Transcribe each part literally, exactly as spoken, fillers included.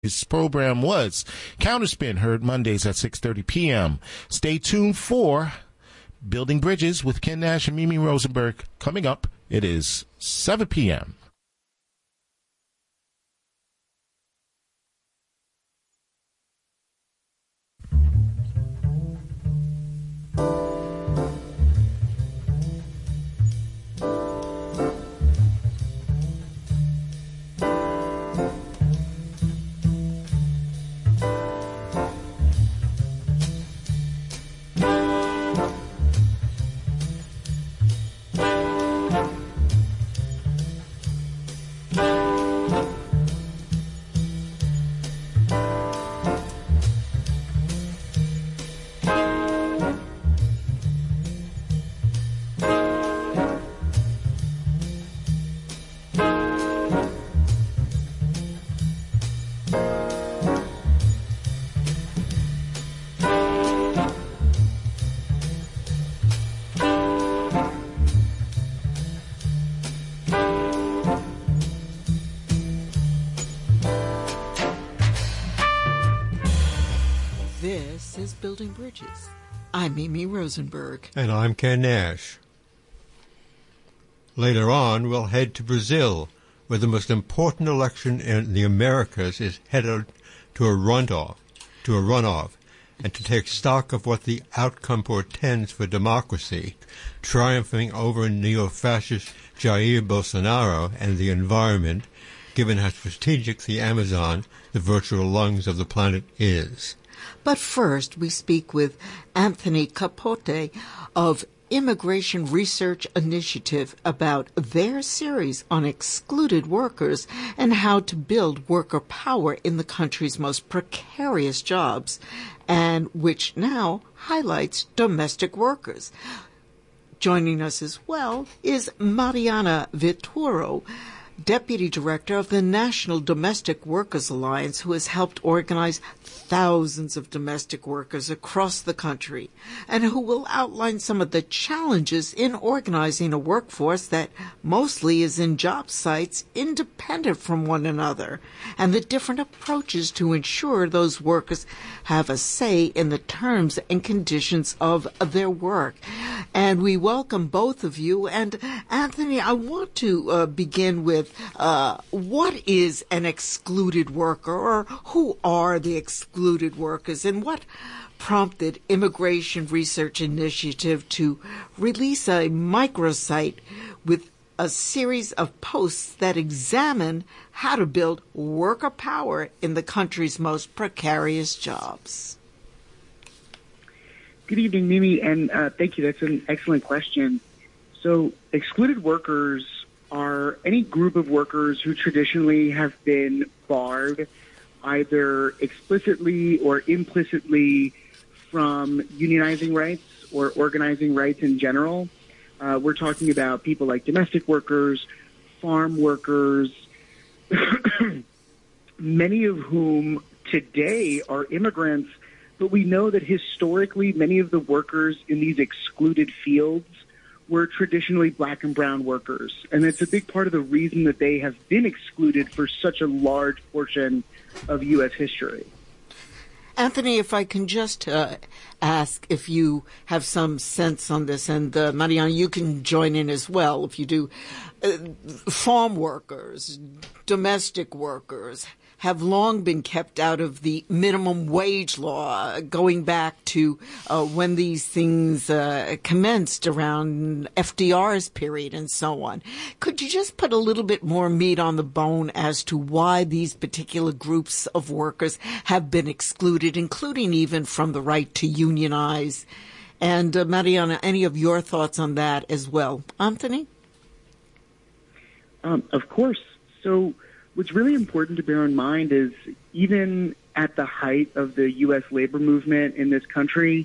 His program was Counterspin, heard Mondays at six thirty p.m. Stay tuned for Building Bridges with Ken Nash and Mimi Rosenberg. Coming up, it is seven p.m. This is Building Bridges. I'm Mimi Rosenberg. And I'm Ken Nash. Later on, we'll head to Brazil, where the most important election in the Americas is headed to a runoff, to a runoff, and to take stock of what the outcome portends for democracy, triumphing over neo-fascist Jair Bolsonaro and the environment, given how strategic the Amazon, the virtual lungs of the planet, is. But first, we speak with Anthony Capote of Immigration Research Initiative about their series on excluded workers and how to build worker power in the country's most precarious jobs, and which now highlights domestic workers. Joining us as well is Mariana Vituro, Deputy Director of the National Domestic Workers Alliance, who has helped organize thousands of domestic workers across the country, and who will outline some of the challenges in organizing a workforce that mostly is in job sites independent from one another, and the different approaches to ensure those workers have a say in the terms and conditions of their work. And we welcome both of you. And Anthony, I want to uh, begin with uh, what is an excluded worker, or who are the excluded workers, and what prompted Immigration Research Initiative to release a microsite with a series of posts that examine how to build worker power in the country's most precarious jobs. Good evening, Mimi, and uh, thank you. That's an excellent question. So excluded workers are any group of workers who traditionally have been barred either explicitly or implicitly from unionizing rights or organizing rights in general. Uh, we're talking about people like domestic workers, farm workers, many of whom today are immigrants, but we know that historically many of the workers in these excluded fields were traditionally black and brown workers. And it's a big part of the reason that they have been excluded for such a large portion of U S history. Anthony, if I can just uh, ask if you have some sense on this, and uh, Mariana, you can join in as well if you do. Uh, farm workers, domestic workers have long been kept out of the minimum wage law, going back to uh, when these things uh, commenced around F D R's period and so on. Could you just put a little bit more meat on the bone as to why these particular groups of workers have been excluded, including even from the right to unionize? And uh, Mariana, any of your thoughts on that as well? Anthony? Um, of course. So what's really important to bear in mind is even at the height of the U S labor movement in this country,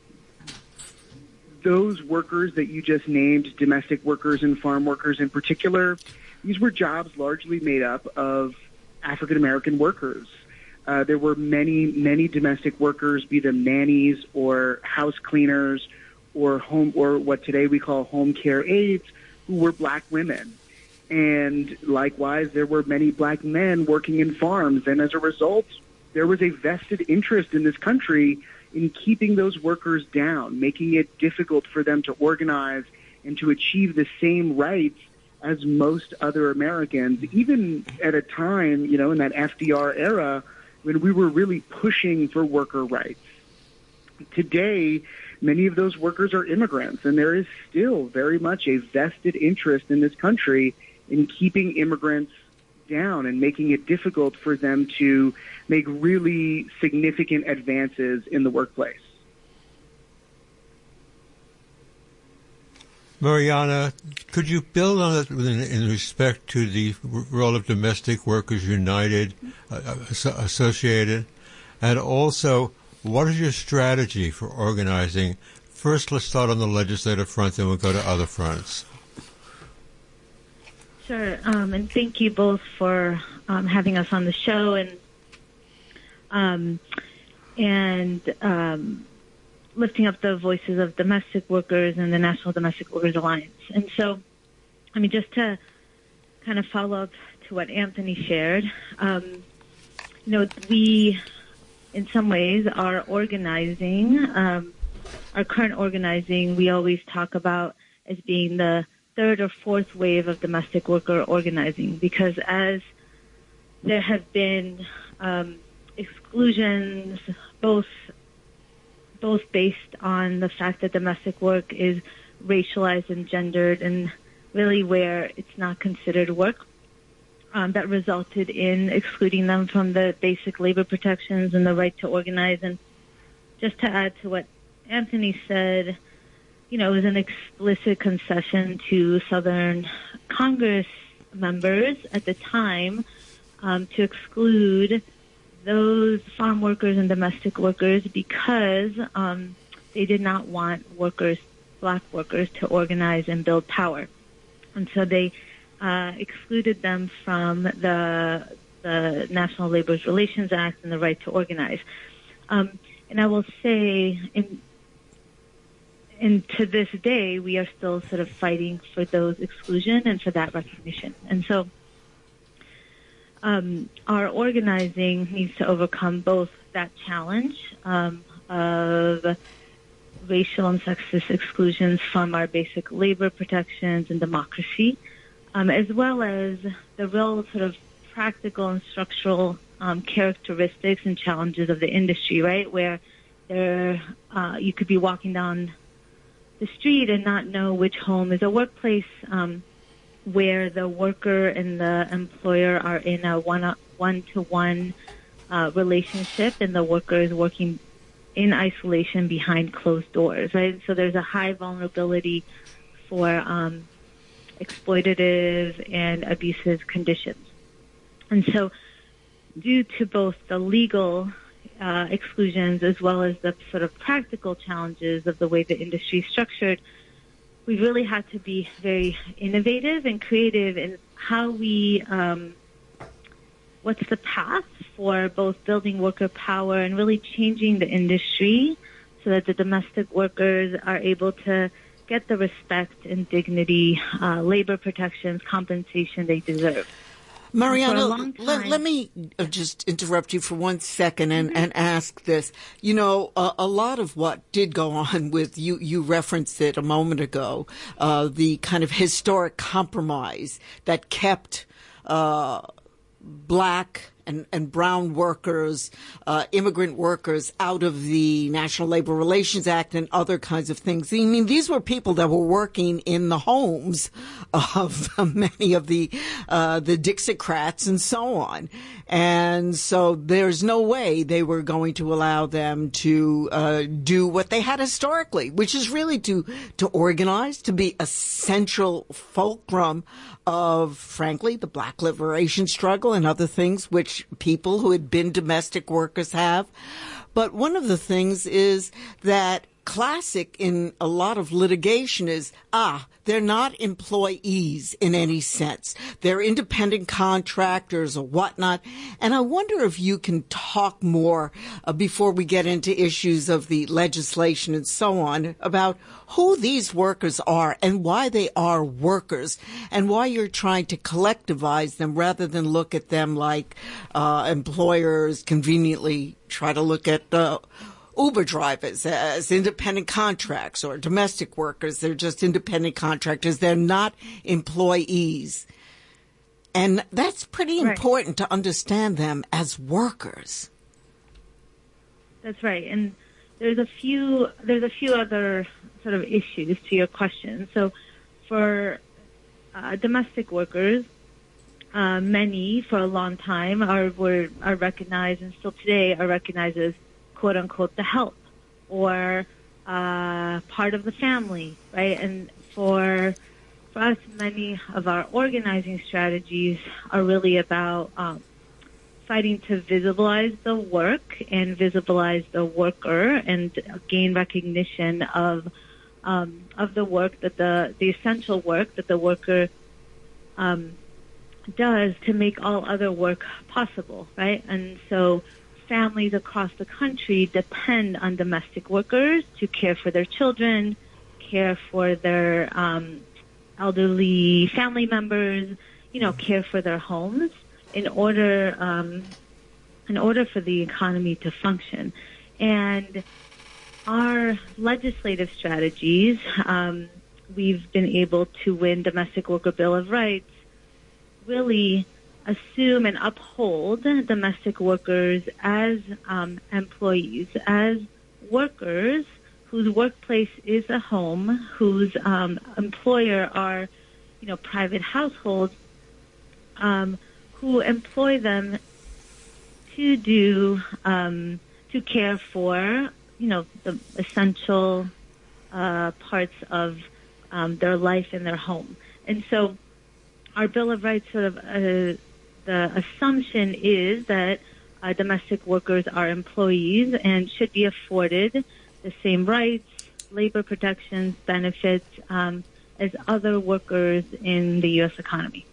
those workers that you just named, domestic workers and farm workers in particular, these were jobs largely made up of African-American workers. Uh, there were many, many domestic workers, be them nannies or house cleaners or home, or what today we call home care aides, who were black women. And likewise, there were many black men working in farms. And as a result, there was a vested interest in this country in keeping those workers down, making it difficult for them to organize and to achieve the same rights as most other Americans, even at a time, you know, in that F D R era when we were really pushing for worker rights. Today, many of those workers are immigrants, and there is still very much a vested interest in this country in keeping immigrants down and making it difficult for them to make really significant advances in the workplace. Mariana, could you build on it in, in respect to the role of Domestic Workers United, uh, Associated, and also what is your strategy for organizing? First, let's start on the legislative front, then we'll go to other fronts. Sure, um, and thank you both for um, having us on the show, and um, and um, lifting up the voices of domestic workers and the National Domestic Workers Alliance. And so, I mean, just to kind of follow up to what Anthony shared, um, you know, we, in some ways, are organizing, um, our current organizing, we always talk about as being the third or fourth wave of domestic worker organizing, because as there have been um, exclusions, both both based on the fact that domestic work is racialized and gendered and really where it's not considered work, um, that resulted in excluding them from the basic labor protections and the right to organize. And just to add to what Anthony said, you know, it was an explicit concession to Southern Congress members at the time um, to exclude those farm workers and domestic workers because um, they did not want workers, black workers, to organize and build power. And so they uh, excluded them from the, the National Labor Relations Act and the right to organize. Um, and I will say, in, and to this day, we are still sort of fighting for those exclusion and for that recognition. And so Um, our organizing needs to overcome both that challenge um, of racial and sexist exclusions from our basic labor protections and democracy, um, as well as the real sort of practical and structural um, characteristics and challenges of the industry, right, where there uh, you could be walking down the street and not know which home is a workplace, um, where the worker and the employer are in a one, one-to-one uh, relationship, and the worker is working in isolation behind closed doors, right? So there's a high vulnerability for um, exploitative and abusive conditions. And so due to both the legal uh, exclusions as well as the sort of practical challenges of the way the industry is structured, we really had to be very innovative and creative in how we, um, what's the path for both building worker power and really changing the industry so that the domestic workers are able to get the respect and dignity, uh, labor protections, compensation they deserve. Mariana, let, let me just interrupt you for one second and, and ask this. You know, uh, a lot of what did go on with, you, you referenced it a moment ago, uh, the kind of historic compromise that kept uh, black and, and brown workers, uh, immigrant workers out of the National Labor Relations Act and other kinds of things. I mean, these were people that were working in the homes of many of the, uh, the Dixiecrats and so on. And so there's no way they were going to allow them to, uh, do what they had historically, which is really to, to organize, to be a central fulcrum of, frankly, the black liberation struggle and other things which people who had been domestic workers have. But one of the things is that classic in a lot of litigation is, ah, they're not employees in any sense. They're independent contractors or whatnot. And I wonder if you can talk more uh, before we get into issues of the legislation and so on about who these workers are and why they are workers and why you're trying to collectivize them rather than look at them like uh, employers conveniently try to look at uh, Uber drivers as independent contracts or domestic workers. They're just independent contractors. They're not employees. And that's pretty Right. important to understand them as workers. That's right. And there's a few there's a few other sort of issues to your question. So for uh, domestic workers, uh, many for a long time are were are recognized and still today are recognized as quote unquote the help or uh, part of the family, right? And for for us, many of our organizing strategies are really about um, fighting to visibilize the work and visibilize the worker and gain recognition of um, of the work that the the essential work that the worker um, does to make all other work possible, right? And so families across the country depend on domestic workers to care for their children, care for their um, elderly family members, you know, care for their homes in order um, in order for the economy to function. And our legislative strategies, um, we've been able to win Domestic Worker Bill of Rights, really assume and uphold domestic workers as um, employees, as workers whose workplace is a home, whose um, employer are, you know, private households, um, who employ them to do, um, to care for, you know, the essential uh, parts of um, their life in their home. And so our Bill of Rights sort of uh, the assumption is that uh, domestic workers are employees and should be afforded the same rights, labor protections, benefits um, as other workers in the U S economy.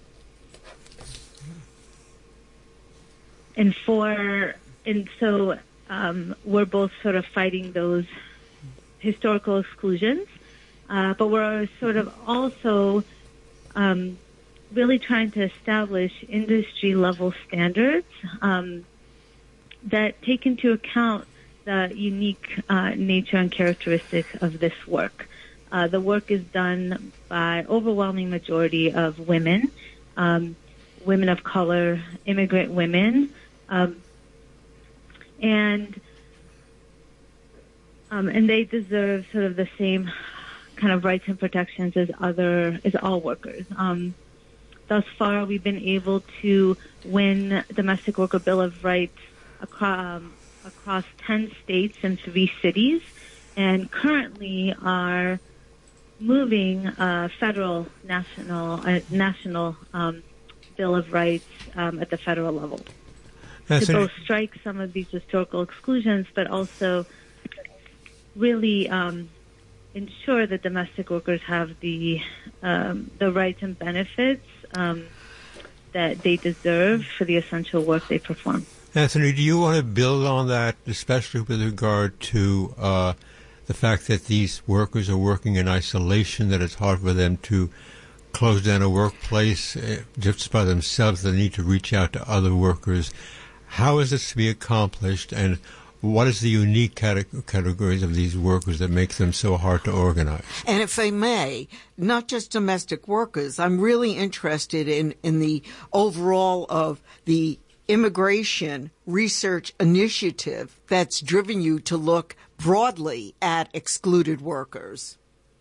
And for and so um, we're both sort of fighting those historical exclusions, uh, but we're sort of also um, really trying to establish industry-level standards um, that take into account the unique uh, nature and characteristics of this work. Uh, the work is done by overwhelming majority of women, um, women of color, immigrant women, um, and um, and they deserve sort of the same kind of rights and protections as other as all workers. Um, Thus far, we've been able to win Domestic Worker Bill of Rights across, um, across ten states and three cities, and currently are moving a federal national uh, national um, Bill of Rights um, at the federal level That's to an- both strike some of these historical exclusions, but also really um, ensure that domestic workers have the um, the rights and benefits um, that they deserve for the essential work they perform. Anthony, do you want to build on that, especially with regard to uh, the fact that these workers are working in isolation, that it's hard for them to close down a workplace uh, just by themselves, they need to reach out to other workers. How is this to be accomplished, and what is the unique cate- categories of these workers that make them so hard to organize? And if I may, not just domestic workers, I'm really interested in, in the overall of the immigration research initiative that's driven you to look broadly at excluded workers.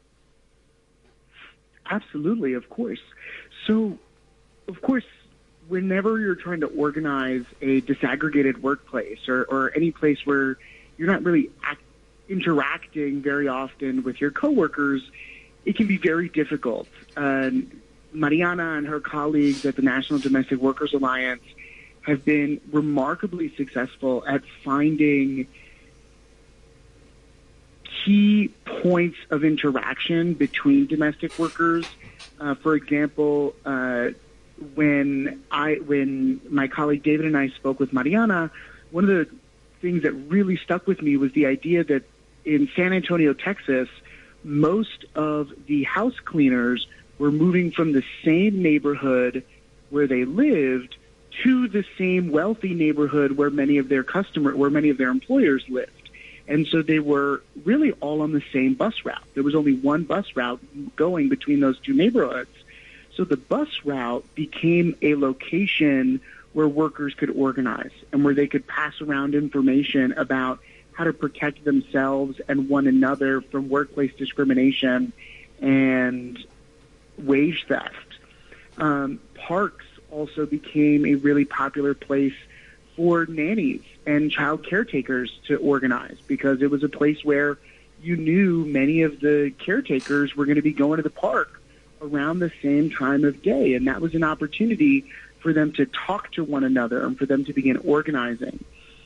Absolutely, of course. So, of course, whenever you're trying to organize a disaggregated workplace or, or any place where you're not really act, interacting very often with your coworkers, it can be very difficult. Uh, Mariana and her colleagues at the National Domestic Workers Alliance have been remarkably successful at finding key points of interaction between domestic workers. Uh, for example, uh, when I when my colleague David and I spoke with Mariana, one of the things that really stuck with me was the idea that in San Antonio, Texas, most of the house cleaners were moving from the same neighborhood where they lived to the same wealthy neighborhood where many of their customer, where many of their employers lived. And so they were really all on the same bus route. There was only one bus route going between those two neighborhoods. So the bus route became a location where workers could organize and where they could pass around information about how to protect themselves and one another from workplace discrimination and wage theft. Um, parks also became a really popular place for nannies and child caretakers to organize, because it was a place where you knew many of the caretakers were going to be going to the park around the same time of day, and that was an opportunity for them to talk to one another and for them to begin organizing.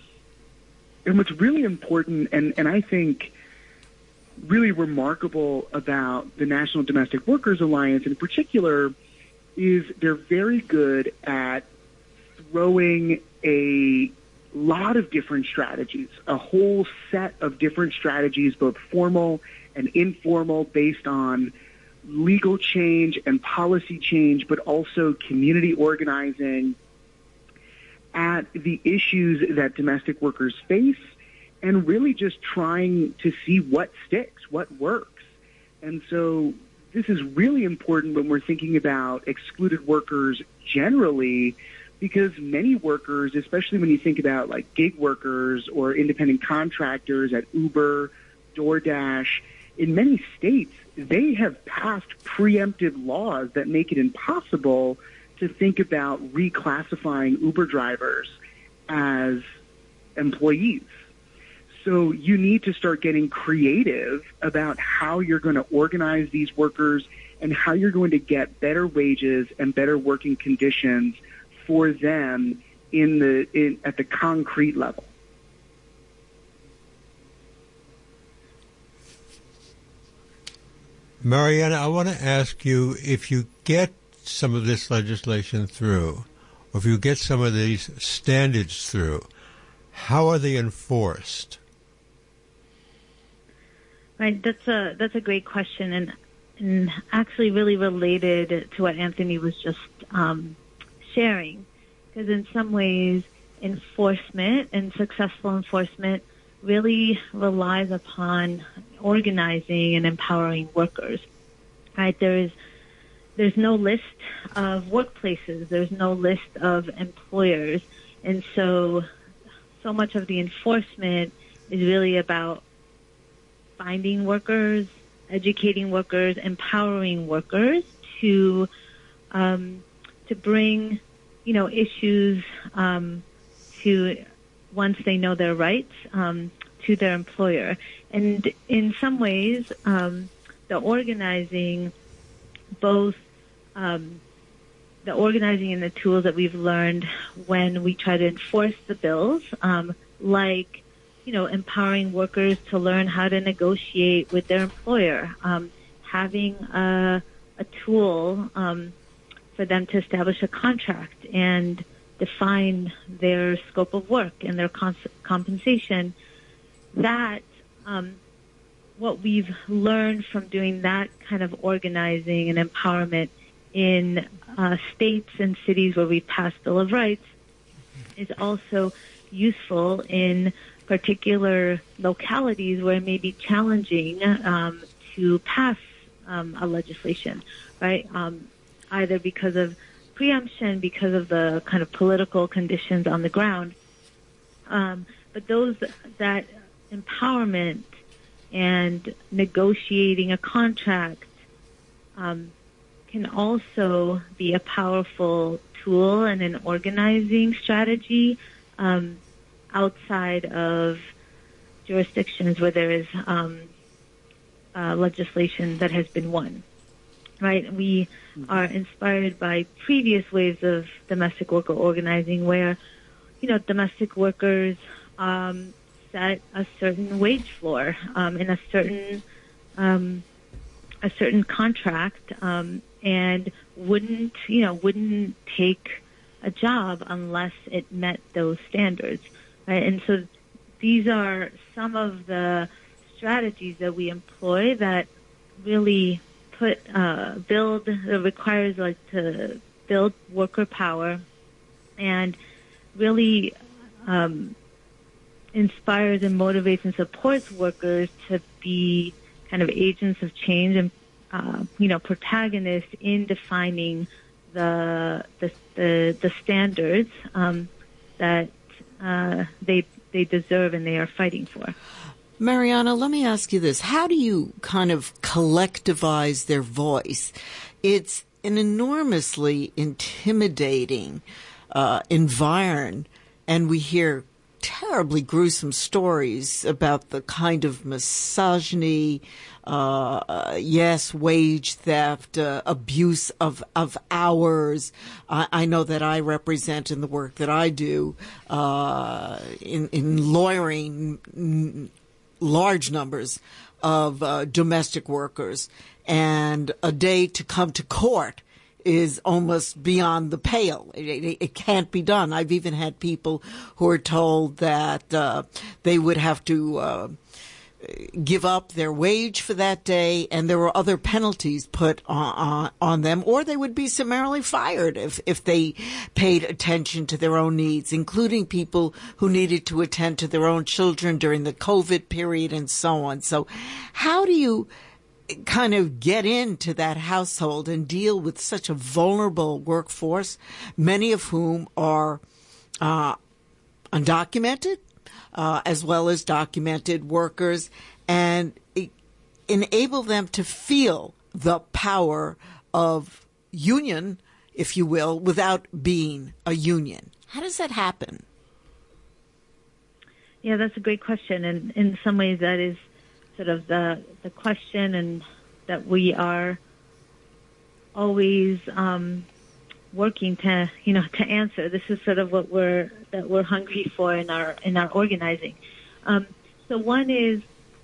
And what's really important, and, and I think really remarkable about the National Domestic Workers Alliance in particular, is they're very good at throwing a lot of different strategies, a whole set of different strategies, both formal and informal, based on legal change and policy change, but also community organizing at the issues that domestic workers face, and really just trying to see what sticks, what works. And so this is really important when we're thinking about excluded workers generally, because many workers, especially when you think about like gig workers or independent contractors at Uber, DoorDash, in many states, they have passed preemptive laws that make it impossible to think about reclassifying Uber drivers as employees. So you need to start getting creative about how you're going to organize these workers and how you're going to get better wages and better working conditions for them in the in, at the concrete level. Mariana, I want to ask you, if you get some of this legislation through, or if you get some of these standards through, how are they enforced? Right, that's a that's a great question, and and actually really related to what Anthony was just um, sharing, because in some ways, enforcement and successful enforcement really relies upon organizing and empowering workers. Right, there is there's no list of workplaces, there's no list of employers, and so so much of the enforcement is really about finding workers, educating workers, empowering workers to um, to bring, you know, issues um, to, once they know their rights, um, to their employer. And in some ways, um, the organizing, both um, the organizing and the tools that we've learned when we try to enforce the bills, um, like you know, empowering workers to learn how to negotiate with their employer, um, having a, a tool um, for them to establish a contract and define their scope of work and their cons- compensation. That, um, what we've learned from doing that kind of organizing and empowerment in uh, states and cities where we've passed Bill of Rights is also useful in particular localities where it may be challenging um, to pass um, a legislation, right? Um, either because of preemption, because of the kind of political conditions on the ground. Um, but those that empowerment and negotiating a contract um, can also be a powerful tool and an organizing strategy um, outside of jurisdictions where there is um, uh, legislation that has been won, right? We mm-hmm. are inspired by previous waves of domestic worker organizing where, you know, domestic workers um, set a certain wage floor um, and a certain um, a certain contract, um, and wouldn't you know wouldn't take a job unless it met those standards. Right? And so these are some of the strategies that we employ that really put uh, build it requires like to build worker power and really um, inspires and motivates and supports workers to be kind of agents of change and uh, you know protagonists in defining the the the, the standards um, that uh, they they deserve and they are fighting for. Mariana, let me ask you this. How do you kind of collectivize their voice? It's an enormously intimidating uh, environment, and we hear terribly gruesome stories about the kind of misogyny, uh, yes, wage theft, uh, abuse of, of hours. I, I know that I represent in the work that I do uh, in, in lawyering n- large numbers of uh, domestic workers, and a day to come to court is almost beyond the pale. It, it, it can't be done. I've even had people who are told that uh, they would have to uh, give up their wage for that day, and there were other penalties put on, on, on them, or they would be summarily fired if, if they paid attention to their own needs, including people who needed to attend to their own children during the COVID period and so on. So how do you kind of get into that household and deal with such a vulnerable workforce, many of whom are uh, undocumented, uh, as well as documented workers, and enable them to feel the power of union, if you will, without being a union? How does that happen? Yeah, that's a great question, and in some ways that is sort of the the question, and that we are always um, working to you know to answer. This is sort of what we're that we're hungry for in our in our organizing. Um, so one is,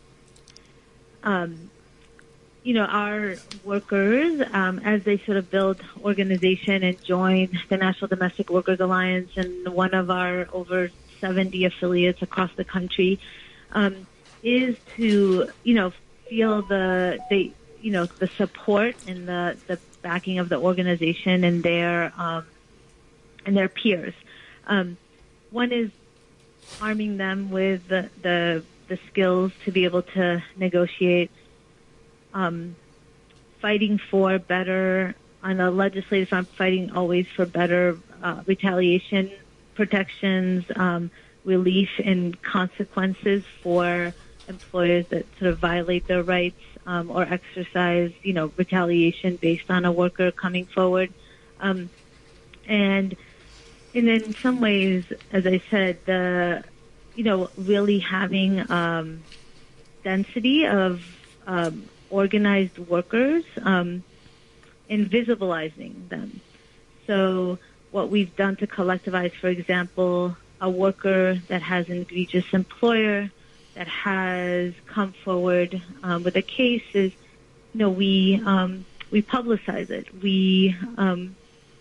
um, you know, our workers um, as they sort of build organization and join the National Domestic Workers Alliance and one of our over seventy affiliates across the country. Um, is to, you know, feel the, they, you know, the support and the, the backing of the organization and their, um, and their peers. Um, one is arming them with the, the, the skills to be able to negotiate, um, fighting for better, on the legislative front, fighting always for better, uh, retaliation protections, um, relief and consequences for employers that sort of violate their rights um, or exercise, you know, retaliation based on a worker coming forward. Um, and and in some ways, as I said, the, you know, really having um, density of um, organized workers um, and visibilizing them. So what we've done to collectivize, for example, a worker that has an egregious employer that has come forward um, with a case is, you know, we um, we publicize it. We um,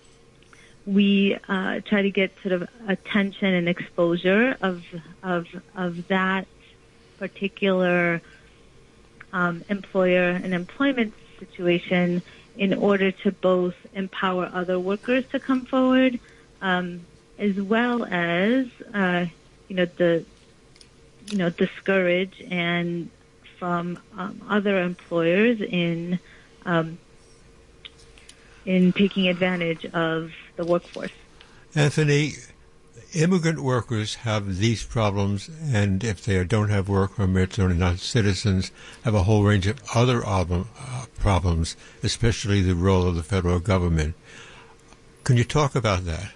we uh, try to get sort of attention and exposure of of of that particular um, employer and employment situation in order to both empower other workers to come forward, um, as well as uh, you know the. you know, discourage and from um, other employers in um, in taking advantage of the workforce. Anthony, immigrant workers have these problems, and if they don't have work permits or not citizens, have a whole range of other album, uh, problems, especially the role of the federal government. Can you talk about that?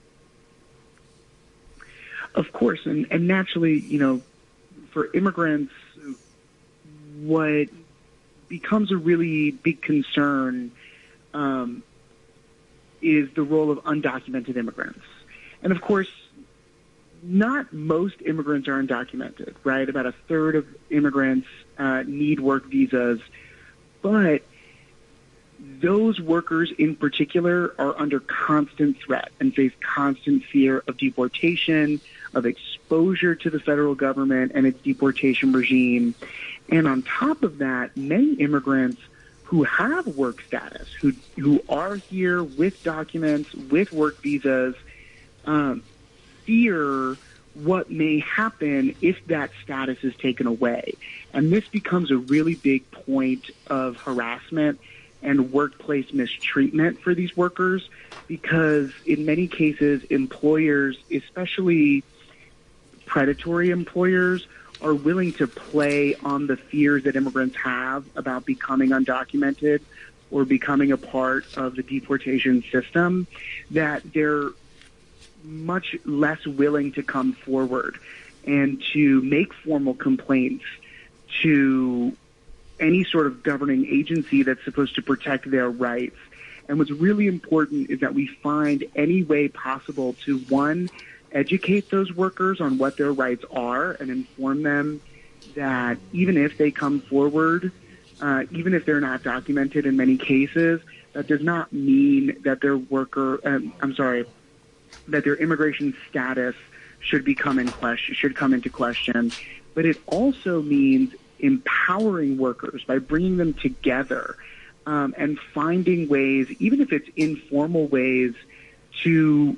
Of course, and, and naturally, you know, for immigrants, what becomes a really big concern um, is the role of undocumented immigrants. And of course, not most immigrants are undocumented, right? About a third of immigrants uh, need work visas, but those workers in particular are under constant threat and face constant fear of deportation, of exposure to the federal government and its deportation regime. And on top of that, many immigrants who have work status, who who are here with documents, with work visas, um, fear what may happen if that status is taken away. And this becomes a really big point of harassment and workplace mistreatment for these workers, because in many cases, employers, especially predatory employers, are willing to play on the fears that immigrants have about becoming undocumented or becoming a part of the deportation system, that they're much less willing to come forward and to make formal complaints to any sort of governing agency that's supposed to protect their rights. And what's really important is that we find any way possible to, one, educate those workers on what their rights are and inform them that even if they come forward, uh, even if they're not documented in many cases, that does not mean that their worker, um, I'm sorry, that their immigration status should become in question, should come into question. But it also means empowering workers by bringing them together um, and finding ways, even if it's informal ways, to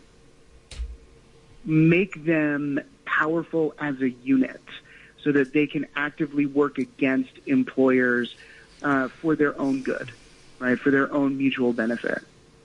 make them powerful as a unit so that they can actively work against employers uh, for their own good, right, for their own mutual benefit.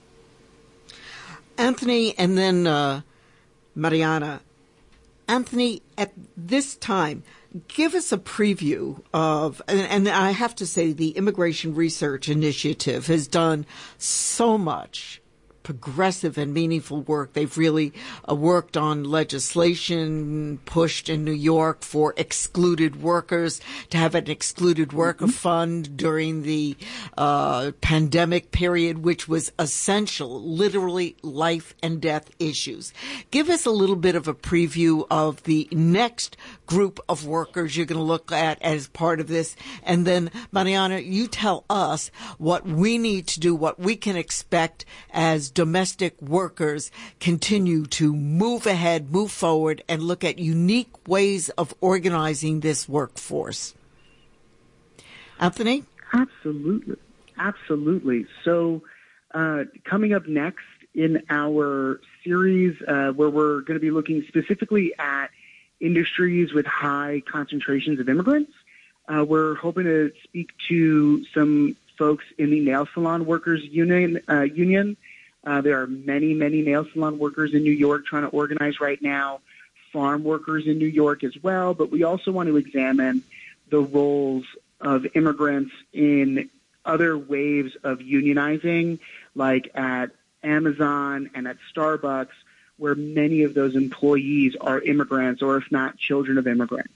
Anthony, and then uh, Mariana. Anthony, at this time, give us a preview of, and, and I have to say the Immigration Research Initiative has done so much progressive and meaningful work. They've really uh, worked on legislation pushed in New York for excluded workers, to have an excluded worker mm-hmm. fund during the uh, pandemic period, which was essential, literally life and death issues. Give us a little bit of a preview of the next group of workers you're going to look at as part of this. And then, Mariana, you tell us what we need to do, what we can expect as domestic workers continue to move ahead, move forward, and look at unique ways of organizing this workforce. Anthony? Absolutely. Absolutely. So uh, coming up next in our series uh, where we're going to be looking specifically at industries with high concentrations of immigrants, uh, we're hoping to speak to some folks in the nail salon workers union. Uh, union. Uh, there are many, many nail salon workers in New York trying to organize right now, farm workers in New York as well. But we also want to examine the roles of immigrants in other waves of unionizing, like at Amazon and at Starbucks, where many of those employees are immigrants, or if not, children of immigrants.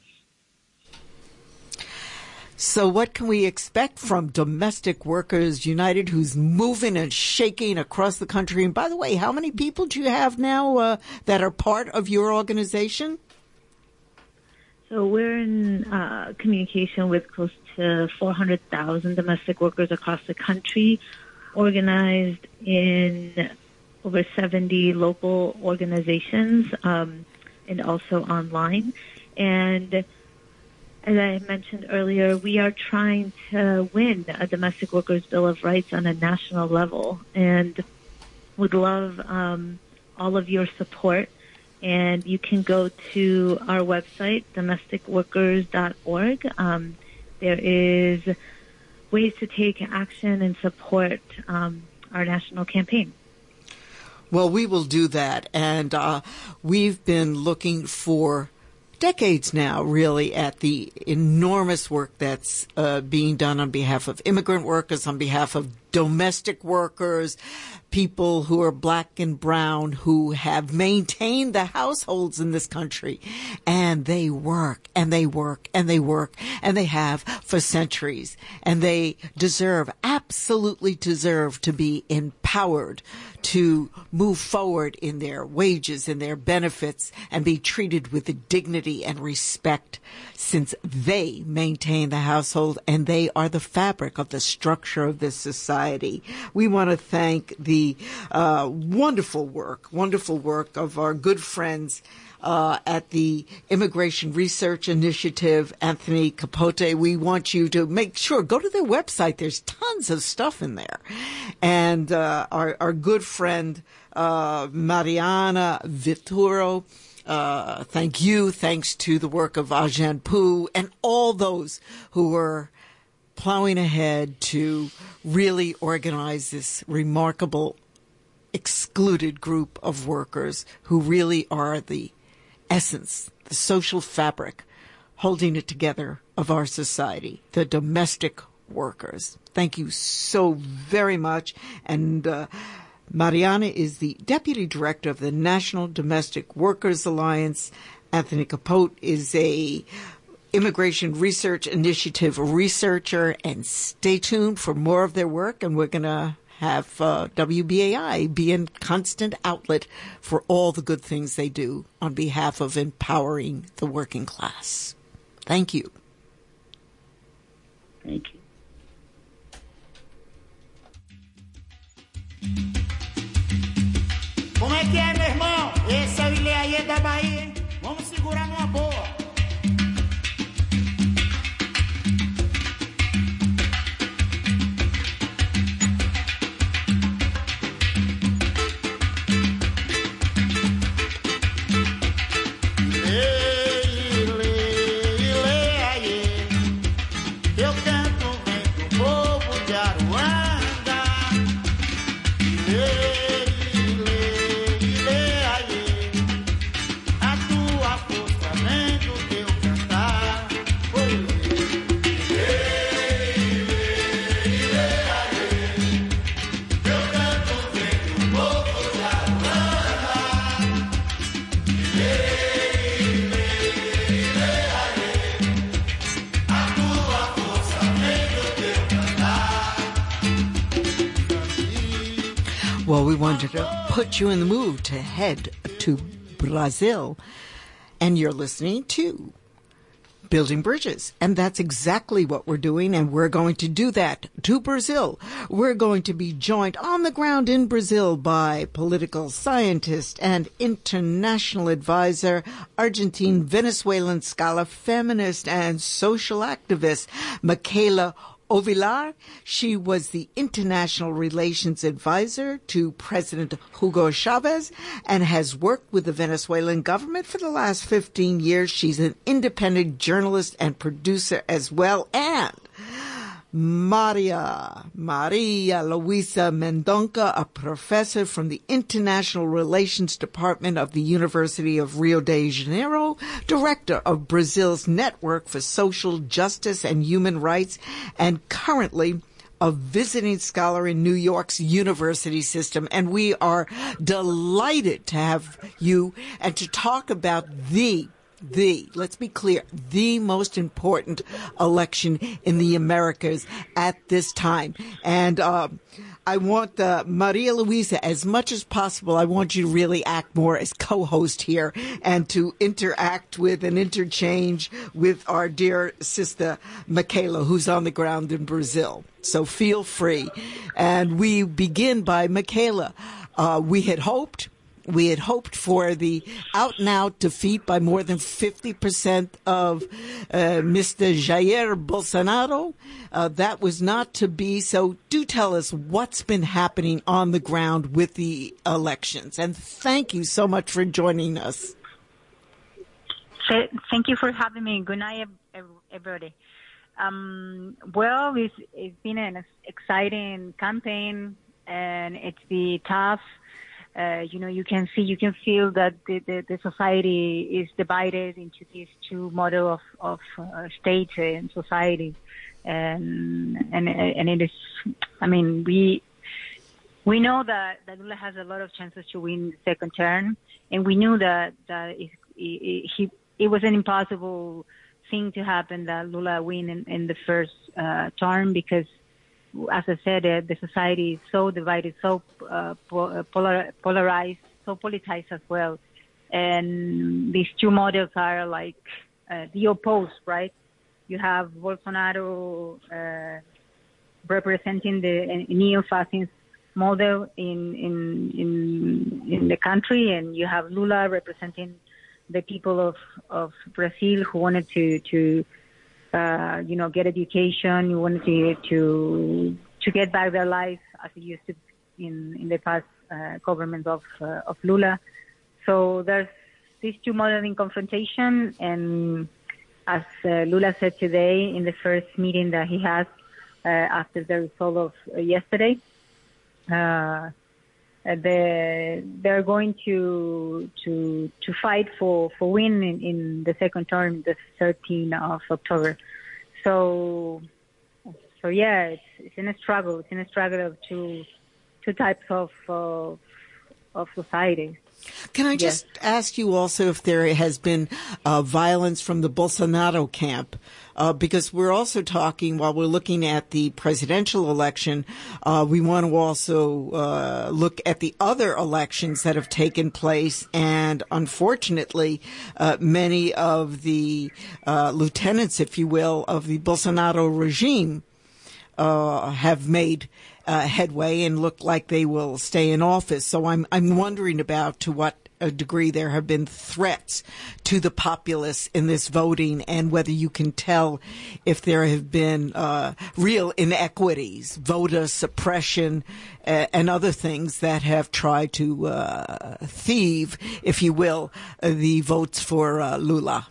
So what can we expect from Domestic Workers United, who's moving and shaking across the country? And by the way, how many people do you have now uh, that are part of your organization? So we're in uh, communication with close to four hundred thousand domestic workers across the country, organized in over seventy local organizations, um, and also online. And as I mentioned earlier, we are trying to win a Domestic Workers Bill of Rights on a national level, and would love um, all of your support. And you can go to our website, domestic workers dot org. Um, there is ways to take action and support um, our national campaign. Well, we will do that. And uh, we've been looking for decades now, really, at the enormous work that's uh, being done on behalf of immigrant workers, on behalf of domestic workers, people who are black and brown, who have maintained the households in this country. And they work, and they work, and they work, and they have for centuries. And they deserve, absolutely deserve, to be empowered empowered to move forward in their wages and their benefits and be treated with dignity and respect, since they maintain the household and they are the fabric of the structure of this society. We want to thank the uh, wonderful work, wonderful work of our good friends Uh, at the Immigration Research Initiative, Anthony Capote. We want you to make sure, go to their website. There's tons of stuff in there. And uh, our, our good friend, uh, Mariana Vituro, uh, thank you. Thanks to the work of Ajahn Poo and all those who were plowing ahead to really organize this remarkable excluded group of workers who really are the essence, the social fabric holding it together of our society, the domestic workers. Thank you so very much. And uh, Mariana is the Deputy Director of the National Domestic Workers Alliance. Anthony Capote is a Immigration Research Initiative researcher. And stay tuned for more of their work. And we're going to have uh, W B A I be a constant outlet for all the good things they do on behalf of empowering the working class. Thank you. Thank you. Como é que é, meu irmão? Esse é o Ilê Aie da Bahia, hein? Vamos segurar numa boa. Well, we wanted to put you in the mood to head to Brazil, and you're listening to Building Bridges. And that's exactly what we're doing, and we're going to do that to Brazil. We're going to be joined on the ground in Brazil by political scientist and international advisor, Argentine Venezuelan scholar, feminist, and social activist, Michaela Ovilar. She was the international relations advisor to President Hugo Chavez and has worked with the Venezuelan government for the last fifteen years. She's an independent journalist and producer as well. And Maria, Maria Luisa Mendonça, a professor from the International Relations Department of the University of Rio de Janeiro, director of Brazil's Network for Social Justice and Human Rights, and currently a visiting scholar in New York's university system. And we are delighted to have you and to talk about the The, let's be clear, the most important election in the Americas at this time. And uh, I want uh, Maria Luisa, as much as possible, I want you to really act more as co-host here and to interact with and interchange with our dear sister Michaela, who's on the ground in Brazil. So feel free. And we begin by Michaela. Uh, we had hoped We had hoped for the out-and-out defeat by more than fifty percent of uh, Mister Jair Bolsonaro. Uh, that was not to be. So do tell us what's been happening on the ground with the elections. And thank you so much for joining us. Thank you for having me. Good night, everybody. Um, well, it's, it's been an exciting campaign, and it's been tough. Uh, you know, you can see, you can feel that the, the, the society is divided into these two models of, of uh, state and society. And, and, and it is, I mean, we, we know that, that Lula has a lot of chances to win the second term. And we knew that, that it, it, he, it was an impossible thing to happen that Lula win in, in the first uh, term, because as I said, uh, the society is so divided, so uh, po- polar- polarized, so politicized as well. And these two models are like uh, the opposed, right? You have Bolsonaro uh, representing the neo-fascist model in, in in in the country, and you have Lula representing the people of, of Brazil who wanted to to uh, you know get education, who wanted to to to get back their life as it used to in in the past uh, government of uh, of Lula. So there's these two models in confrontation, and as uh, Lula said today in the first meeting that he has uh, after the result of uh, yesterday. Uh, they they're going to to to fight for for win in, in the second term, the thirteenth of October. So so yeah, it's it's in a struggle. It's in a struggle of two two types of of, of society. Can I just yes. ask you also if there has been uh, violence from the Bolsonaro camp? Uh, because we're also talking, while we're looking at the presidential election, uh, we want to also uh, look at the other elections that have taken place. And unfortunately, uh, many of the uh, lieutenants, if you will, of the Bolsonaro regime uh, have made Uh, headway and look like they will stay in office. So I'm I'm wondering about to what a degree there have been threats to the populace in this voting, and whether you can tell if there have been uh, real inequities, voter suppression, uh, and other things that have tried to uh, thieve, if you will, uh, the votes for uh, Lula.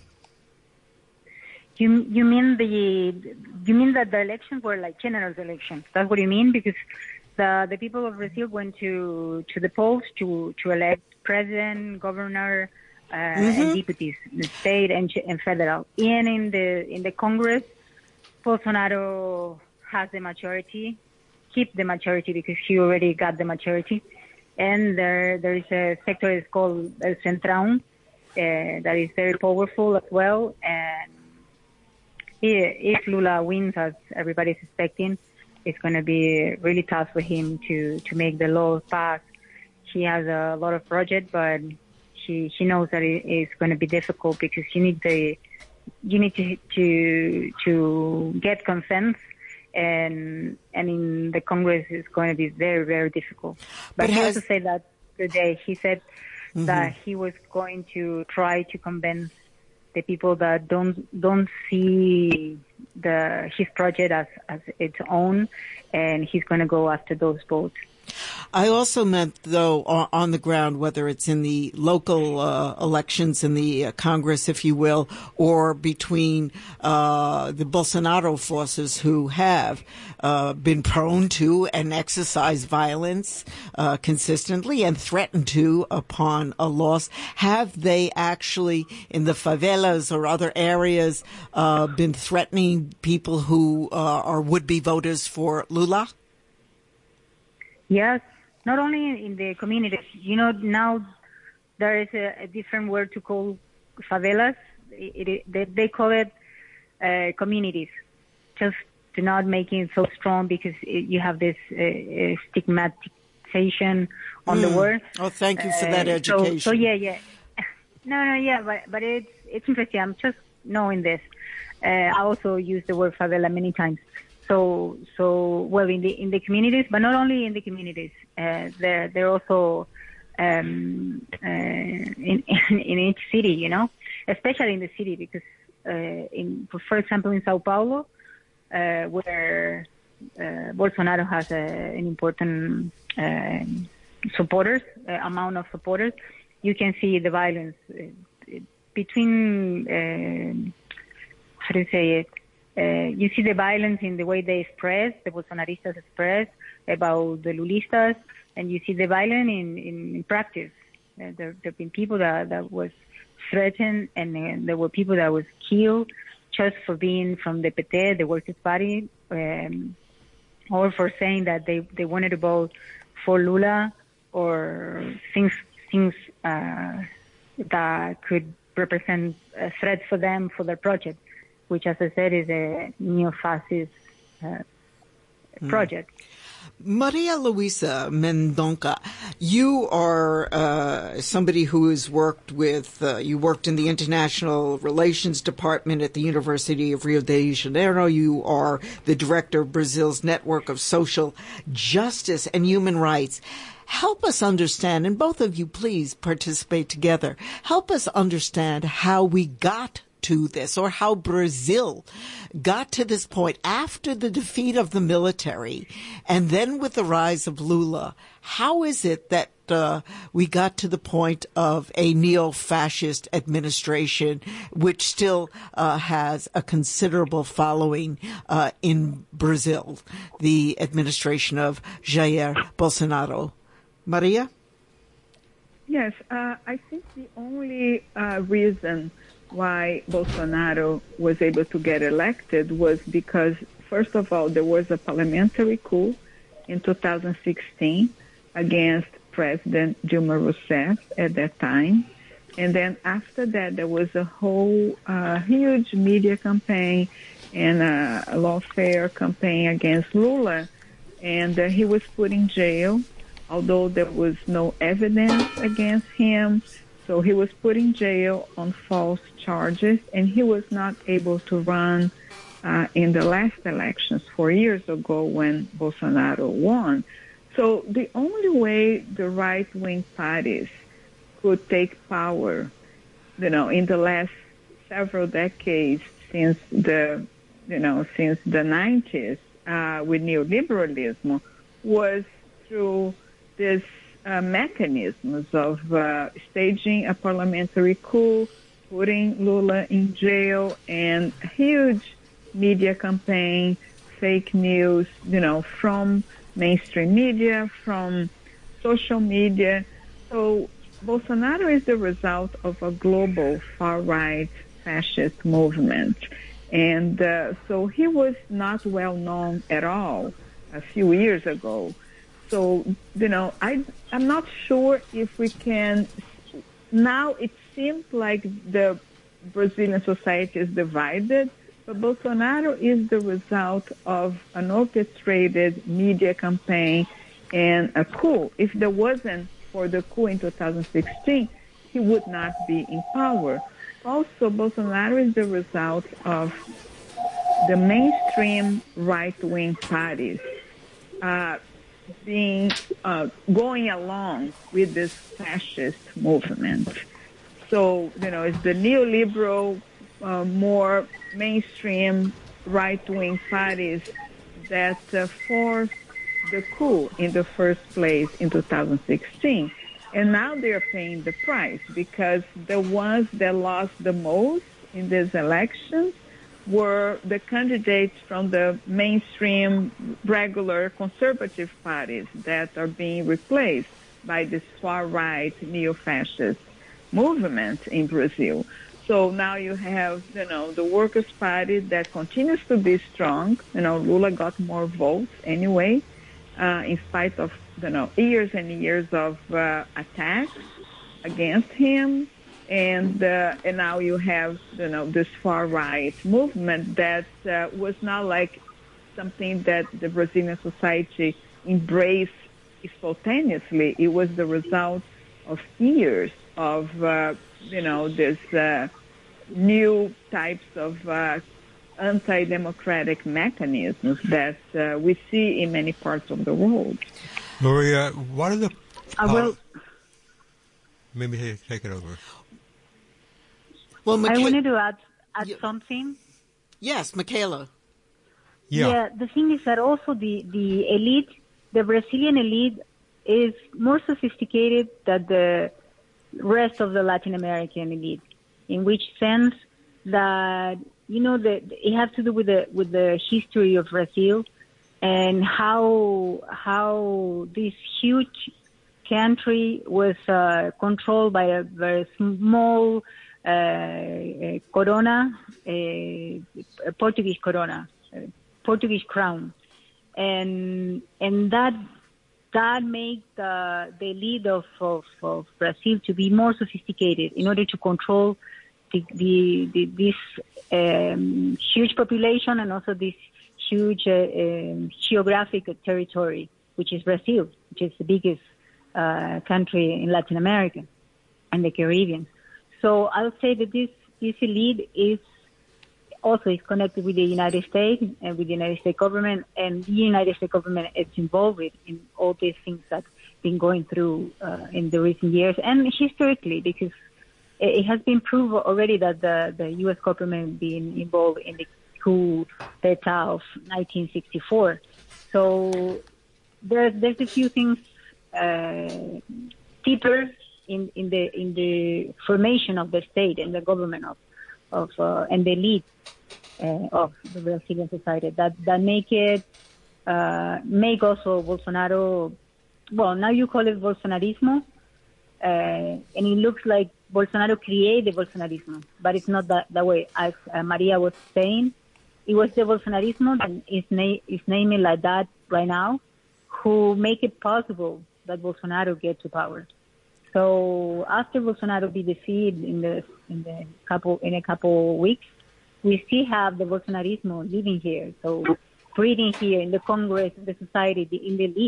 You you mean the you mean that the elections were like general elections? That's what you mean? Because the the people of Brazil went to to the polls to to elect president, governor, uh, mm-hmm. and deputies, the state and and federal. And in the in the Congress, Bolsonaro has the majority, keep the majority because he already got the majority. And there there is a sector is called El Centrão uh, that is very powerful as well. And if Lula wins, as everybody's expecting, it's going to be really tough for him to, to make the law pass. He has a lot of projects, but he he knows that it is going to be difficult because you need the you need to to to get consent, and and in the Congress it's going to be very very difficult. But, but he has... also said that today. He said mm-hmm. that he was going to try to convince the people that don't don't see the his project as, as its own, and he's going to go after those votes. I also meant, though, on the ground, whether it's in the local uh, elections in the uh, Congress, if you will, or between uh, the Bolsonaro forces who have uh, been prone to and exercise violence uh, consistently and threatened to upon a loss. Have they actually, in the favelas or other areas, uh, been threatening people who uh, are would-be voters for Lula? Yes, not only in the communities. You know, now there is a, a different word to call favelas. It, it, they, they call it uh, communities, just to not make it so strong because it, you have this uh, stigmatization on mm. the word. Oh, thank you for that uh, education. So, so yeah, yeah. No, no, yeah, but but it's it's interesting. I'm just knowing this. Uh, I also use the word favela many times. So, so well in the in the communities, but not only in the communities. Uh, they're they're also um, uh, in, in in each city, you know, especially in the city because, uh, in for example, in Sao Paulo, uh, where uh, Bolsonaro has a, an important uh, supporters uh, amount of supporters, you can see the violence uh, between. Uh, how do you say it? Uh, you see the violence in the way they express, the Bolsonaristas express about the Lulistas, and you see the violence in, in, in practice. Uh, there, there have been people that, that was threatened, and uh, there were people that was killed just for being from the P T, the Workers' Party, um, or for saying that they, they wanted to vote for Lula, or things things uh, that could represent a threat for them, for their project, which, as I said, is a neo-fascist uh, mm. project. Maria Luisa Mendonca, you are uh, somebody who has worked with, uh, you worked in the International Relations Department at the University of Rio de Janeiro. You are the director of Brazil's Network of Social Justice and Human Rights. Help us understand, and both of you please participate together, help us understand how we got to this, or how Brazil got to this point after the defeat of the military and then with the rise of Lula. How is it that uh, we got to the point of a neo-fascist administration which still uh, has a considerable following uh, in Brazil, the administration of Jair Bolsonaro? Maria? Yes, uh, I think the only uh, reason why Bolsonaro was able to get elected was because, first of all, there was a parliamentary coup in two thousand sixteen against President Dilma Rousseff at that time. And then after that, there was a whole uh, huge media campaign and uh, a lawfare campaign against Lula. And uh, he was put in jail, although there was no evidence against him. So he was put in jail on false charges, and he was not able to run uh, in the last elections four years ago when Bolsonaro won. So the only way the right-wing parties could take power, you know, in the last several decades since the, you know, since the nineties uh, with neoliberalism was through this Uh, mechanisms of uh, staging a parliamentary coup, putting Lula in jail, and a huge media campaign, fake news, you know, from mainstream media, from social media. So Bolsonaro is the result of a global far-right fascist movement. And uh, so he was not well known at all a few years ago. So, you know, I, I'm not sure if we can, now it seems like the Brazilian society is divided, but Bolsonaro is the result of an orchestrated media campaign and a coup. If there wasn't for the coup in two thousand sixteen, he would not be in power. Also, Bolsonaro is the result of the mainstream right-wing parties uh, being uh, going along with this fascist movement. So, you know, it's the neoliberal, uh, more mainstream right-wing parties that uh, forced the coup in the first place in two thousand sixteen. And now they're paying the price because the ones that lost the most in these elections were the candidates from the mainstream, regular conservative parties that are being replaced by this far-right neo-fascist movement in Brazil. So now you have, you know, the Workers' Party that continues to be strong. You know, Lula got more votes anyway, uh, in spite of, you know, years and years of uh, attacks against him. And uh, and now you have, you know, this far-right movement that uh, was not like something that the Brazilian society embraced spontaneously. It was the result of years of, uh, you know, this uh, new types of uh, anti-democratic mechanisms that uh, we see in many parts of the world. Maria, what are the... I will... Maybe take it over. Well, Micha- I wanted to add, add yeah. something. Yes, Michaela. Yeah. yeah, the thing is that also the, the elite, the Brazilian elite, is more sophisticated than the rest of the Latin American elite, in which sense that, you know, the, it has to do with the with the history of Brazil and how how this huge country was uh, controlled by a very small uh, corona, uh, Portuguese corona, uh, Portuguese crown, and and that that makes the the elite of, of of Brazil to be more sophisticated in order to control the, the, the this um, huge population and also this huge uh, um, geographic territory, which is Brazil, which is the biggest uh, country in Latin America and the Caribbean. So I would say that this, this elite is also is connected with the United States and with the United States government, and the United States government is involved in all these things that's been going through uh, in the recent years and historically, because it has been proved already that the, the U S government being involved in the coup d'etat of nineteen sixty-four. So there's there's a few things uh, deeper in, in the in the formation of the state and the government of of uh, and the elite uh, of the Brazilian society that that make it uh, make also Bolsonaro. Well, now you call it Bolsonarismo, uh, and it looks like Bolsonaro created Bolsonarismo, but it's not that, that way. As uh, Maria was saying, it was the Bolsonarismo that is, na- is naming like that right now, who make it possible that Bolsonaro get to power. So after Bolsonaro be defeated in the in the couple in a couple weeks, we still have the Bolsonarismo living here, so breathing here in the Congress, in the society, the, in the elite.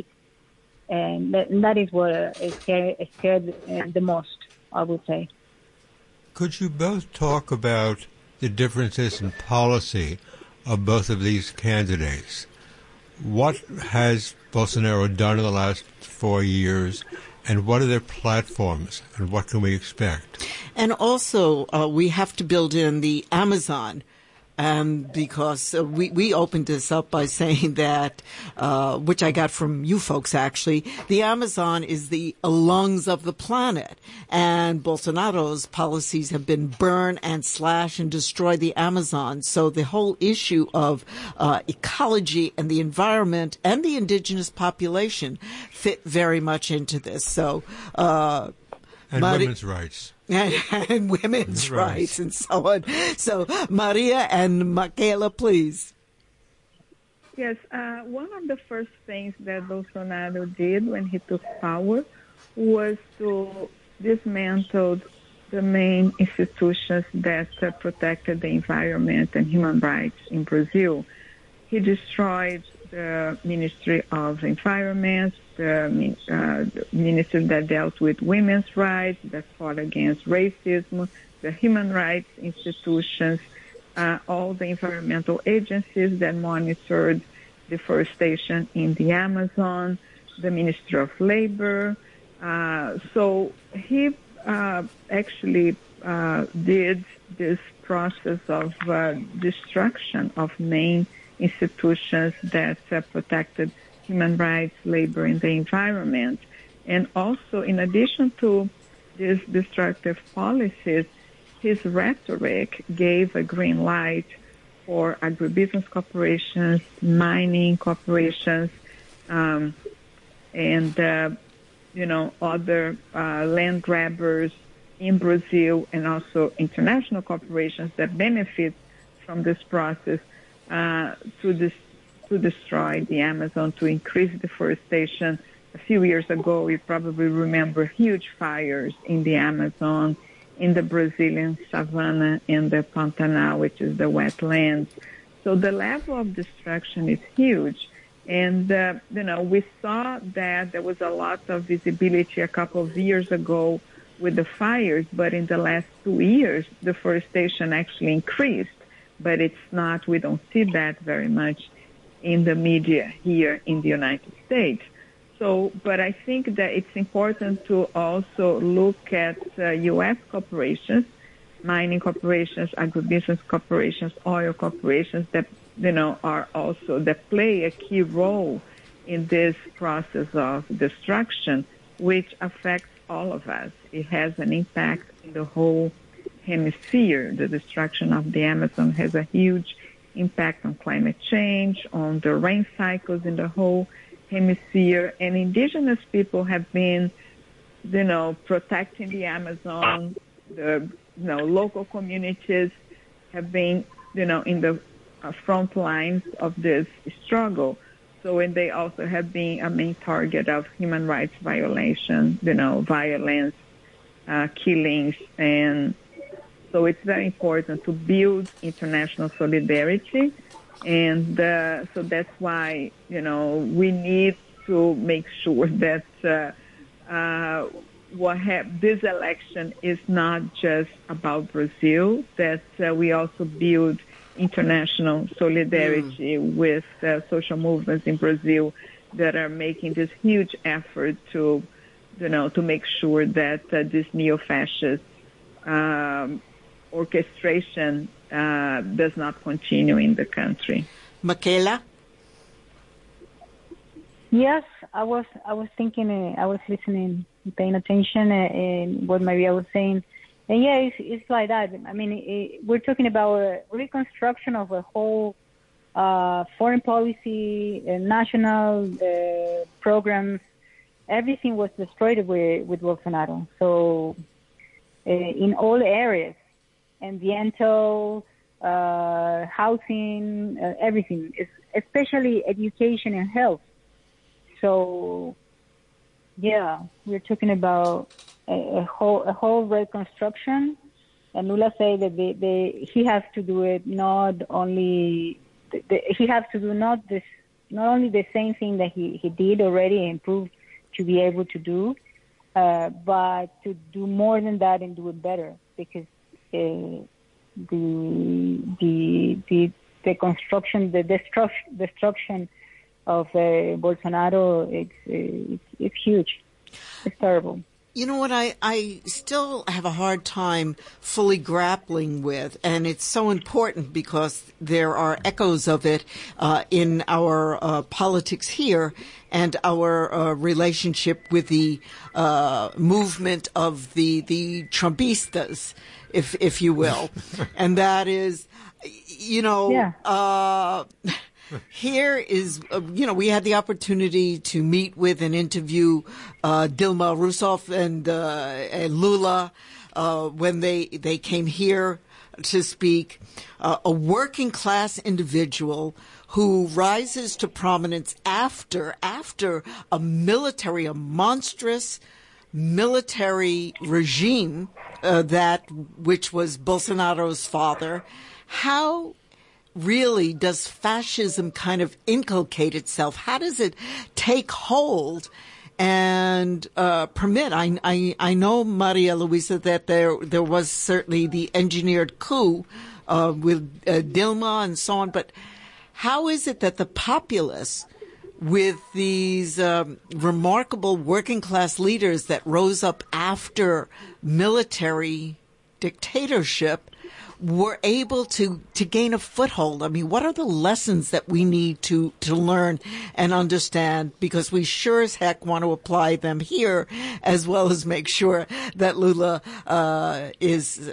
And that, and that is what uh, is scared, is scared uh, the most, I would say. Could you both talk about the differences in policy of both of these candidates? What has Bolsonaro done in the last four years, and what are their platforms, and what can we expect? And also, uh, we have to build in the Amazon. Um, because uh, we, we opened this up by saying that, uh, which I got from you folks actually, the Amazon is the lungs of the planet. And Bolsonaro's policies have been burn and slash and destroy the Amazon. So the whole issue of uh, ecology and the environment and the indigenous population fit very much into this. So, uh, and Mari- women's rights. And, and women's right. rights and so on. So, Maria and Michaela, please. Yes, uh, one of the first things that Bolsonaro did when he took power was to dismantle the main institutions that uh, protected the environment and human rights in Brazil. He destroyed the Ministry of Environment, the, uh, the ministry that dealt with women's rights, that fought against racism, the human rights institutions, uh, all the environmental agencies that monitored deforestation in the Amazon, the Ministry of Labor. Uh, so he uh, actually uh, did this process of uh, destruction of main institutions that uh, protected human rights, labor, and the environment. And also, in addition to these destructive policies, his rhetoric gave a green light for agribusiness corporations, mining corporations, um, and, uh, you know, other uh, land grabbers in Brazil, and also international corporations that benefit from this process uh, to this to destroy the Amazon, to increase deforestation. A few years ago, you probably remember huge fires in the Amazon, in the Brazilian savanna, and the Pantanal, which is the wetlands. So the level of destruction is huge. And, uh, you know, we saw that there was a lot of visibility a couple of years ago with the fires, but in the last two years, deforestation actually increased. But it's not, we don't see that very much in the media here in the United States. So, but I think that it's important to also look at uh, U S corporations, mining corporations, agribusiness corporations, oil corporations that, you know, are also, that play a key role in this process of destruction, which affects all of us. It has an impact in the whole hemisphere. The destruction of the Amazon has a huge impact on climate change, on the rain cycles in the whole hemisphere. And indigenous people have been, you know, protecting the Amazon. The, you know, local communities have been, you know, in the uh, front lines of this struggle. So, and they also have been a main target of human rights violation, you know, violence, uh, killings, and so it's very important to build international solidarity And uh, so that's why, you know, we need to make sure that uh, uh, what hap- this election is not just about Brazil, that uh, we also build international solidarity mm. with uh, social movements in Brazil that are making this huge effort to, you know, to make sure that uh, this neo-fascist um, orchestration uh, does not continue in the country. Michaela? Yes, I was. I was thinking. Uh, I was listening, paying attention, uh, in what Maria was saying. And yeah, it's, it's like that. I mean, it, we're talking about a reconstruction of a whole uh, foreign policy, uh, national uh, programs. Everything was destroyed with, with Bolsonaro. So uh, in all areas, ambiental, uh, housing, uh, everything, it's, especially education and health. So, yeah, we're talking about a, a whole a whole reconstruction, and Lula said that they, they, he has to do it not only the, the, he has to do not this not only the same thing that he, he did already and proved to be able to do, uh, but to do more than that and do it better, because uh, the the the the construction the destruction destruction of uh, Bolsonaro, it's, it's it's huge. It's terrible. You know what I, I still have a hard time fully grappling with, and it's so important because there are echoes of it uh, in our uh, politics here and our uh, relationship with the uh, movement of the the Trumpistas, if if you will, and that is, you know. Yeah. Uh, Here is, uh, you know, we had the opportunity to meet with and interview uh, Dilma Rousseff and, uh, and Lula uh, when they they came here to speak. Uh, a working class individual who rises to prominence after after a military, a monstrous military regime uh, that which was Bolsonaro's father. How really does fascism kind of inculcate itself? How does it take hold and uh, permit? I, I I know, Maria Luisa, that there there was certainly the engineered coup uh, with uh, Dilma and so on, but how is it that the populace, with these um, remarkable working class leaders that rose up after military dictatorship, were able to, to gain a foothold? I mean, what are the lessons that we need to, to learn and understand? Because we sure as heck want to apply them here, as well as make sure that Lula uh, is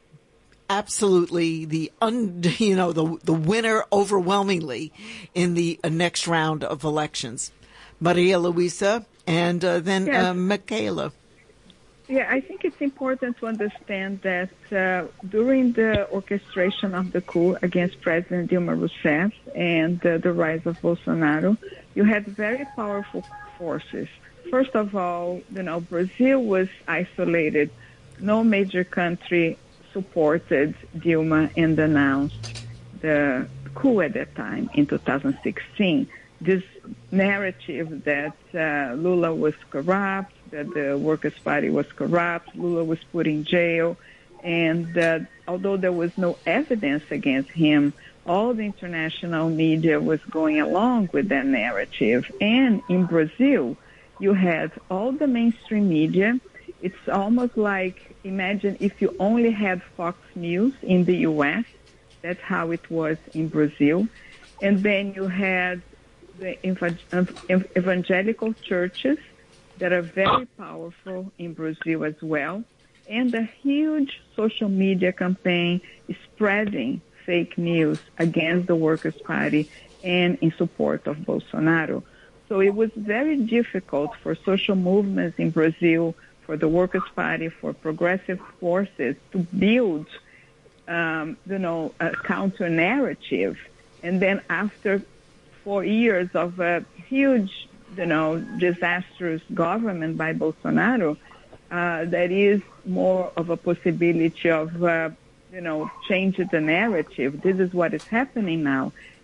absolutely the un, you know the the winner overwhelmingly in the uh, next round of elections. Maria Luisa and uh, then yes. uh, Michaela. Yeah, I think it's important to understand that uh, during the orchestration of the coup against President Dilma Rousseff and uh, the rise of Bolsonaro, you had very powerful forces. First of all, you know, Brazil was isolated. No major country supported Dilma and announced the coup at that time in two thousand sixteen. This narrative that uh, Lula was corrupt, that the Workers' Party was corrupt, Lula was put in jail, and uh, although there was no evidence against him, all the international media was going along with that narrative. And in Brazil, you had all the mainstream media. It's almost like, imagine if you only had Fox News in the U S, that's how it was in Brazil. And then you had the evangelical churches that are very powerful in Brazil as well, and a huge social media campaign spreading fake news against the Workers' Party and in support of Bolsonaro. So it was very difficult for social movements in Brazil, for the Workers' Party, for progressive forces to build, um, you know, a counter-narrative. And then after four years of a huge, you know, disastrous government by Bolsonaro, uh, there is more of a possibility of, uh, you know, change the narrative. This is what is happening now.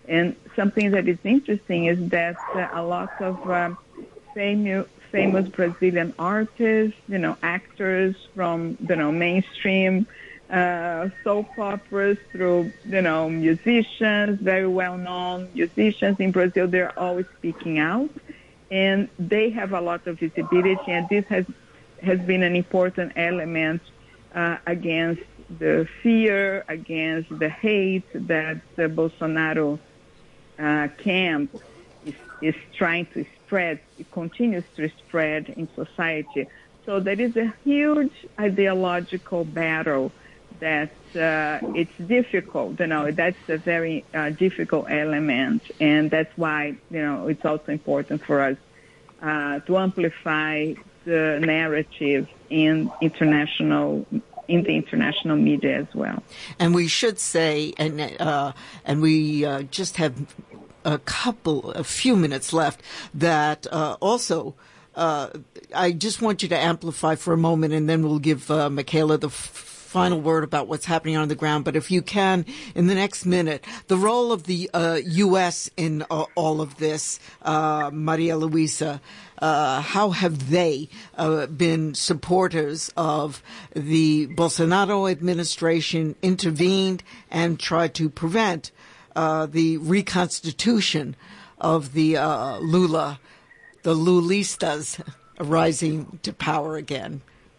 And something that is interesting is that uh, a lot of um, famous, famous Brazilian artists, you know, actors from, you know, mainstream uh, soap operas through, you know, musicians, very well-known musicians in Brazil, they're always speaking out. And they have a lot of visibility, and this has has been an important element uh, against the fear, against the hate that the Bolsonaro uh, camp is, is trying to spread. It continues to spread in society. So there is a huge ideological battle that uh, it's difficult. You know, that's a very uh, difficult element, and that's why, you know, it's also important for us uh, to amplify the narrative in international in the international media as well. And we should say, and uh, and we uh, just have a couple, a few minutes left, that uh, also. Uh, I just want you to amplify for a moment, and then we'll give uh, Michaela the f- final word about what's happening on the ground. But if you can, in the next minute, the role of the uh, U S in uh, all of this, uh, Maria Luisa, uh, how have they uh, been supporters of the Bolsonaro administration, intervened and tried to prevent uh, the reconstitution of the uh, Lula the Lulistas rising to power again?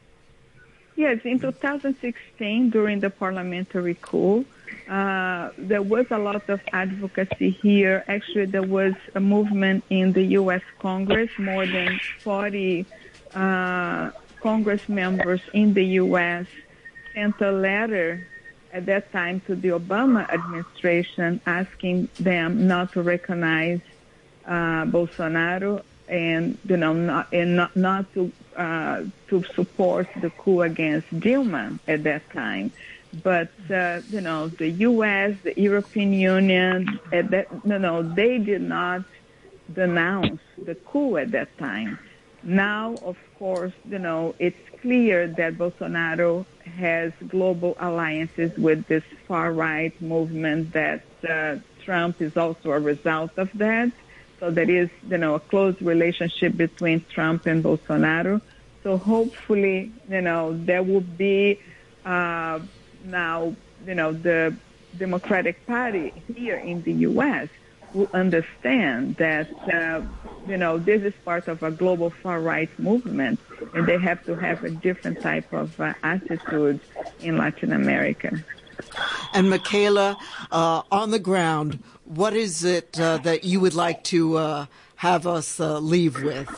Yes, in two thousand sixteen, during the parliamentary coup, uh, there was a lot of advocacy here. Actually, there was a movement in the U S Congress. More than forty uh, Congress members in the U S sent a letter at that time to the Obama administration asking them not to recognize uh, Bolsonaro and, you know, not, and not, not to uh, to support the coup against Dilma at that time. But, uh, you know, the U S, the European Union, at that, no, no, they did not denounce the coup at that time. Now, of course, you know, it's clear that Bolsonaro has global alliances with this far-right movement, that uh, Trump is also a result of that. So there is, you know, a close relationship between Trump and Bolsonaro. So hopefully, you know, there will be uh, now, you know, the Democratic Party here in the U S will understand that, uh, you know, this is part of a global far-right movement, and they have to have a different type of uh, attitude in Latin America. And Michaela, uh, on the ground, what is it uh, that you would like to uh, have us uh, leave with?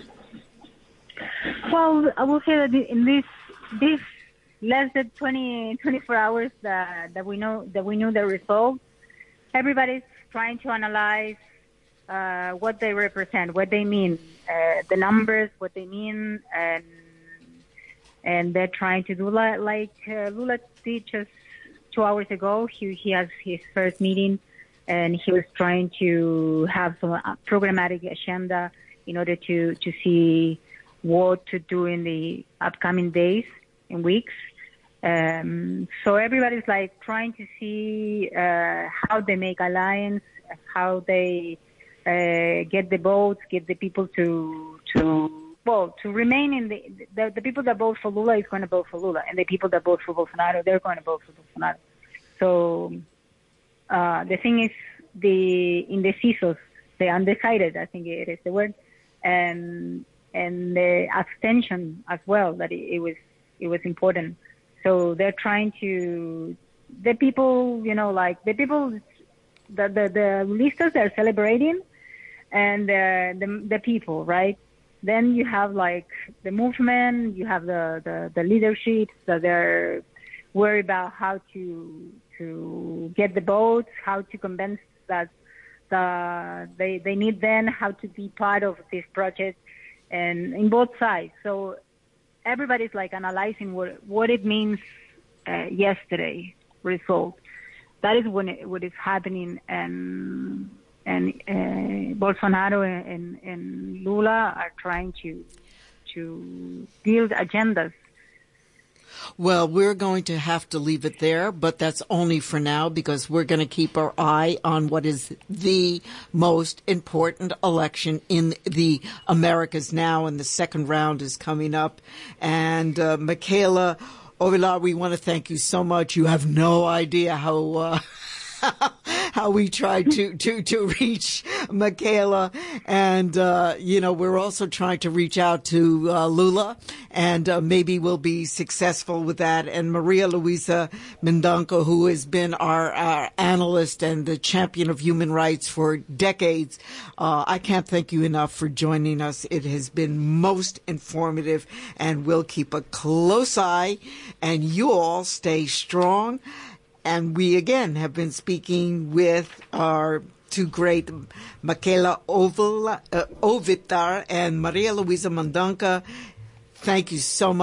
Well, I will say that in this this less than twenty, twenty-four hours that that we know that we know the results, everybody's trying to analyze uh, what they represent, what they mean, uh, the numbers, what they mean, and and they're trying to do like, like uh, Lula did just two hours ago. He he has his first meeting, and he was trying to have some programmatic agenda in order to to see what to do in the upcoming days and weeks. Um, so everybody's like trying to see uh, how they make alliance, how they uh, get the votes, get the people to to well to remain in the, the the people that vote for Lula is going to vote for Lula, and the people that vote for Bolsonaro, they're going to vote for Bolsonaro. So uh, the thing is, the indecisos, the undecided, I think it is the word, and and the abstention as well, that it, it was it was important. So they're trying to, the people, you know, like the people, the the, the listas they're celebrating, and the, the the people, right? Then you have like the movement, you have the, the, the leadership that they're worried about how to to get the votes, how to convince that the they they need then how to be part of this project, and in both sides. So everybody's like analyzing what what it means uh, yesterday result. That is when it, what is happening, and and uh, Bolsonaro and, and Lula are trying to to build agendas Well, we're going to have to leave it there, but that's only for now because we're going to keep our eye on what is the most important election in the Americas now, and the second round is coming up. And uh, Michaela Ovilar, we want to thank you so much. You have no idea how uh, how we tried to, to, to reach Michaela. And, uh, you know, we're also trying to reach out to uh, Lula, and uh, maybe we'll be successful with that. And Maria Luisa Mendonca, who has been our, our analyst and the champion of human rights for decades, uh, I can't thank you enough for joining us. It has been most informative, and we'll keep a close eye, and you all stay strong. And we, again, have been speaking with our two great Michaela Ovilar, uh, Ovilar and Maria Luisa Mendonca. Thank you so much.